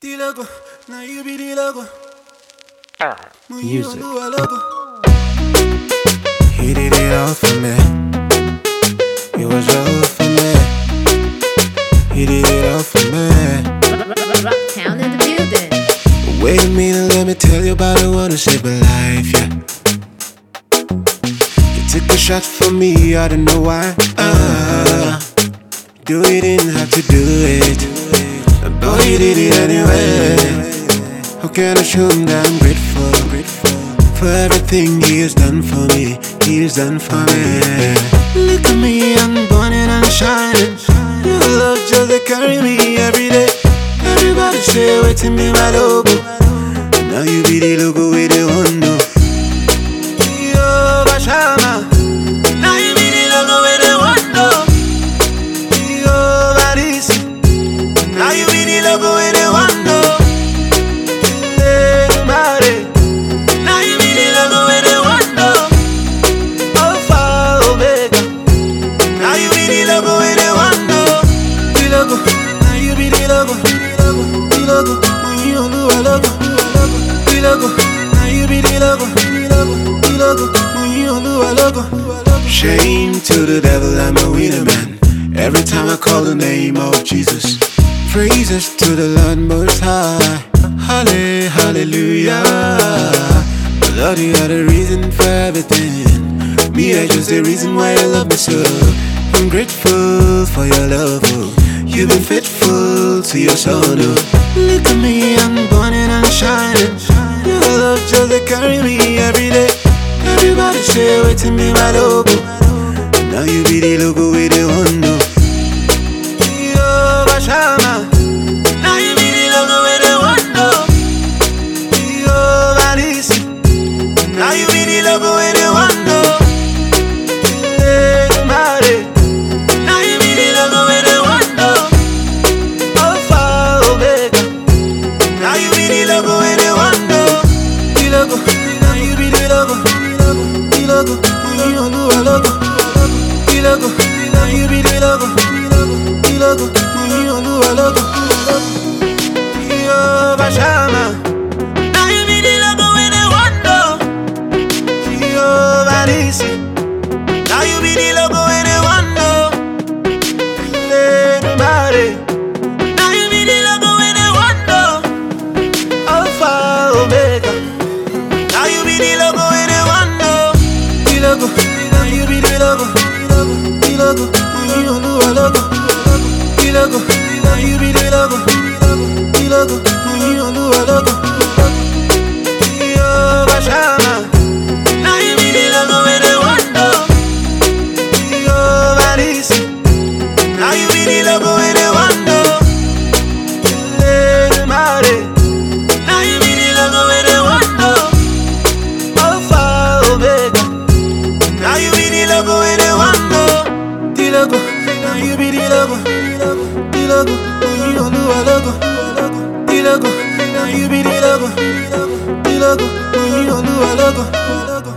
logo, now you be the logo. Music. He did it all for me. He was all for me. He did it all for me. Rocktown in the building. Wait a minute, let me tell you about the one who saved my life, yeah. You took a shot for me, I don't know why. You didn't have to do it. Boy, you did it anyway. How can I show him that I'm grateful for everything he has done for me? He has done for me. Look at me, I'm burning and shining. Your love just to carry me every day. Everybody say, wait to me, my logo. Now you be the logo with the window. Yo, Bashama. Now you be the logo with the window. Yo, Barisi. Now you be the logo with the window. Now you be the logo with the window. Alpha, Omega. Now you be the logo with the window. The logo. Now you be the logo. The logo. When you do a logo. The logo. Now you be the logo. The logo. When you do a logo. Shame to the devil, I'm a winner man. Every time I call the name of Jesus. Praises to the Lord Most High. Hallelujah. Lord, you are the reason for everything. Me, I just the reason why you love me so. I'm grateful for your love, oh. You've been faithful to your son, oh. Look at me, I'm burning and shining. Your love just to carry me every day. Everybody say, wait to me, my logo. Now you be the logo with the window. Yo, Bashama. Now you be the logo with the window. Yo, Barisi. Now you be the logo with the window. Hey, Mare. Now you be the logo with the window. Alpha, Omega. Now you be the logo with the window. The logo. Now you be the logo. The logo. When you do a logo. The logo. Now you be the logo. The logo. When you do a logo. Yo, Bashama. Now you be the logo with the window. Yo, Barisi. Now you be the logo with the window. Hey, Mare. Now you be the logo with the window. Alpha, Omega. Now you be the logo with the window. The logo. Now you be the logo. The logo. When you do a logo. The logo. Now you be the logo. The logo. When you do a logo. Yo, Bashama. Now you be the logo with the window. Yo, Barisi. Now you be the logo with the window. Hey, Mare. Now you be the logo with the window. Alpha, Omega. Now you be the logo with the window. The logo. Now you be the logo. The logo. When you do a logo. The logo. Now you be the logo. The logo. When you do a logo.